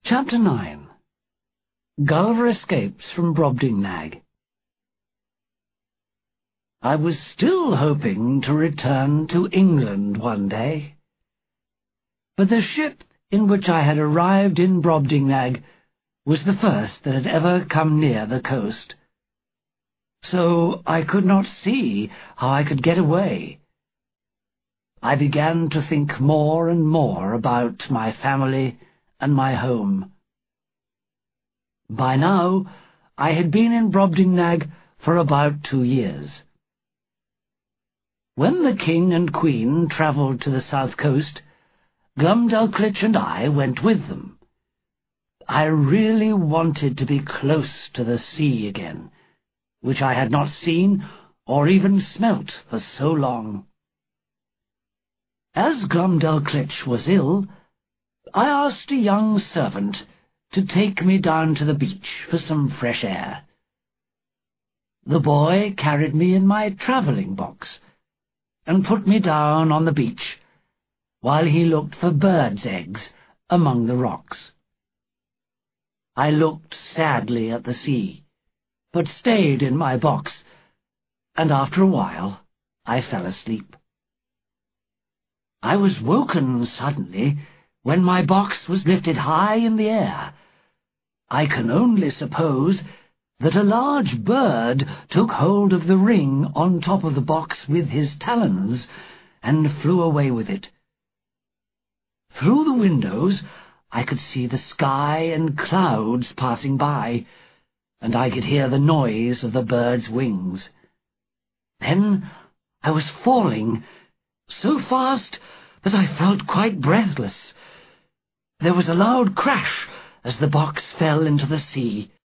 Chapter 9. Gulliver escapes from Brobdingnag. I was still hoping to return to England one day, but the ship in which I had arrived in Brobdingnag was the first that had ever come near the coast, so I could not see how I could get away. I began to think more and more about my family and my home. By now, I had been in Brobdingnag for about 2 years. When the King and Queen travelled to the south coast, Glumdalclitch and I went with them. I really wanted to be close to the sea again, which I had not seen or even smelt for so long. As Glumdalclitch was ill, I asked a young servant to take me down to the beach for some fresh air. The boy carried me in my travelling box and put me down on the beach while he looked for birds' eggs among the rocks. I looked sadly at the sea, but stayed in my box, and after a while I fell asleep. I was woken suddenly when my box was lifted high in the air. I can only suppose that a large bird took hold of the ring on top of the box with his talons and flew away with it. Through the windows I could see the sky and clouds passing by, and I could hear the noise of the bird's wings. Then I was falling so fast that I felt quite breathless. There was a loud crash as the box fell into the sea.